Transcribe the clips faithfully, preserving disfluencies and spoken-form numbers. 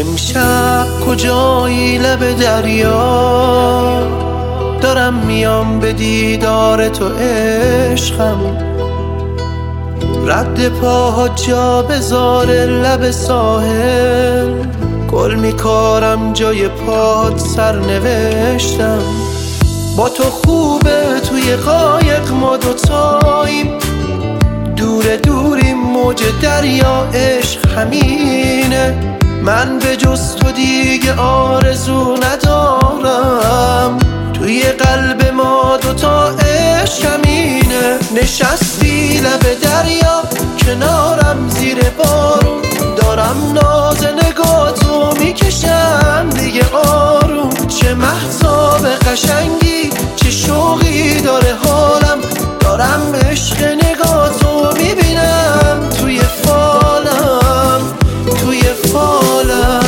امشب کجایی لب دریا، دارم میام به دیدار تو عشقم. رد پاها جا بذار لب ساحل، گل میکارم جای پات سر نوشتم. با تو خوبه توی قایق ما دوتاییم، دور دوریم موج دریا عشق همینه. من به جز تو دیگه آرزو ندارم، توی قلب ما دوتا عشق همینه. نشستی لب دریا کنارم زیر بارون، دارم ناز نگاتو میکشم دیگه آروم. چه مهتاب قشنگی، چه شوقی داره حالم، دارم عشق نگاتو میبینم توی فالم، توی فالم.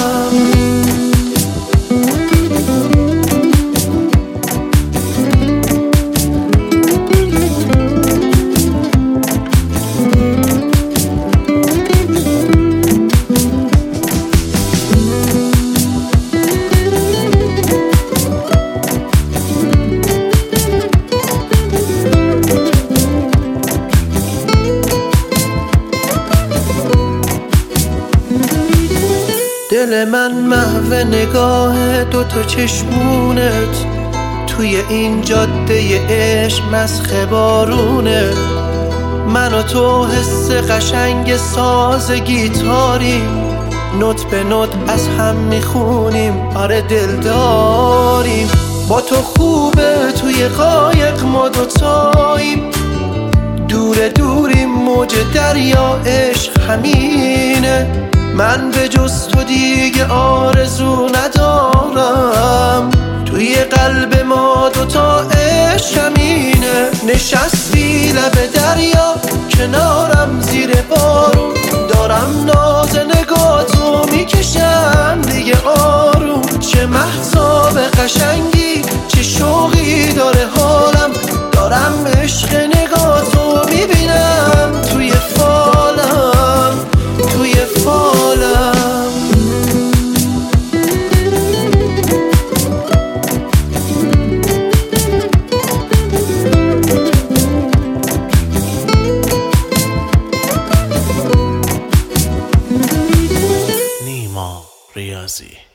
دل من محو نگاه دوتا چشمونت، توی این جاده عشق مسخ بارونه. من و تو حس قشنگ ساز گیتاریم، نوت به نوت از هم میخونیم، آره دل داریم. با تو خوبه توی قایق ما دوتاییم، دور دوریم موج دریا عشق همینه. من به جز تو دیگه آرزو ندارم، توی قلب ما دوتا عشق همینه. نشستی لب دریا کنارم زیر بارون، دارم ناز نگاتو میکشم دیگه آروم. چه مهتاب قشنگی، چه شوقی داره حالم، دارم عشق نگاتو میبینم توی فالم، توی فالم. نیما ریاضی.